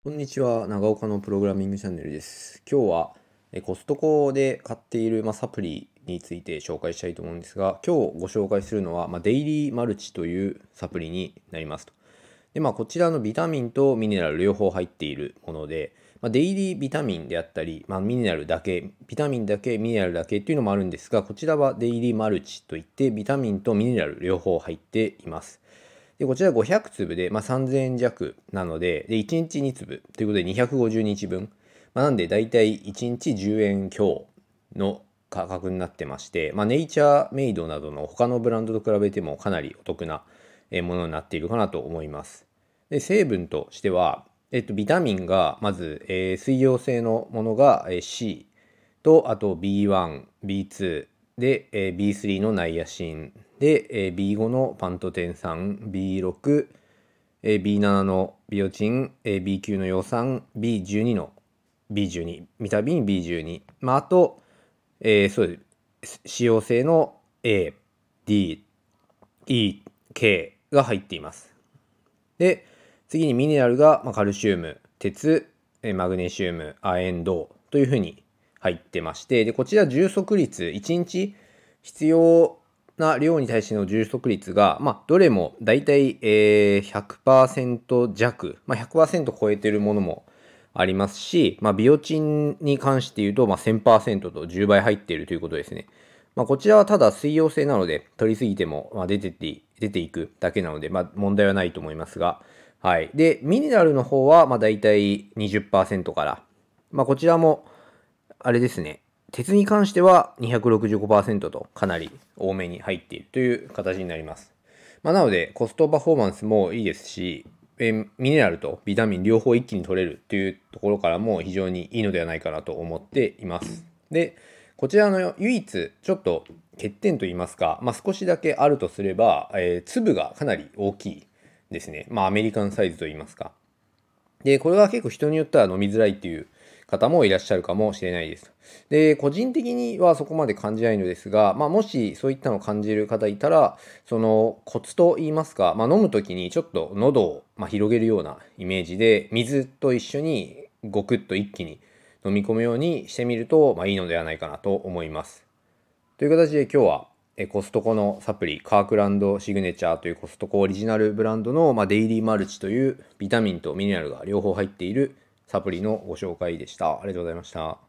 こんにちは、長岡のプログラミングチャンネルです。今日はコストコで買っている、サプリについて紹介したいと思うんですが、今日ご紹介するのは、デイリーマルチというサプリになりますと。で、こちらのビタミンとミネラル両方入っているもので、デイリービタミンであったり、ミネラルだけ、ビタミンだけ、ミネラルだけっていうのもあるんですが、こちらはデイリーマルチといって、ビタミンとミネラル両方入っています。で、こちら500粒で、3000円弱なので、1日2粒ということで250日分。なんで、だいたい1日10円強の価格になってまして、ネイチャーメイドなどの他のブランドと比べてもかなりお得なものになっているかなと思います。で、成分としては、ビタミンがまず、水溶性のものが C と、あと B1、B2 で、B3 のナイアシンで、B5 のパントテン酸、B6、B7 のビオチン、B9 の葉酸、B12 の B12、ビタミン B12、あと、そうです。使用性の A、D、E、K が入っています。で、次にミネラルが、カルシウム、鉄、マグネシウム、亜鉛、銅というふうに入ってまして、で、こちら充足率、1日必要な量に対しての充足率が、どれもだいたい100% 弱、100% 超えてるものもありますし、ビオチンに関して言うと、1000% と10倍入っているということですね。こちらはただ水溶性なので、取りすぎても、出ていくだけなので、問題はないと思いますが、はい。で、ミネラルの方は、だいたい20%から、こちらも、あれですね、鉄に関しては265%とかなり多めに入っているという形になります。なので、コストパフォーマンスもいいですし、ミネラルとビタミン両方一気に取れるというところからも非常にいいのではないかなと思っています。で、こちらの唯一ちょっと欠点といいますか、少しだけあるとすれば、粒がかなり大きいですね。アメリカンサイズといいますか。で、これは結構人によっては飲みづらいっていう方もいらっしゃるかもしれないです。で、個人的にはそこまで感じないのですが、もしそういったのを感じる方いたら、そのコツと言いますか、飲むときにちょっと喉を広げるようなイメージで、水と一緒にゴクッと一気に飲み込むようにしてみると、いいのではないかなと思います。という形で今日はコストコのサプリ、カークランドシグネチャーというコストコオリジナルブランドの、デイリーマルチというビタミンとミネラルが両方入っているサプリのご紹介でした。ありがとうございました。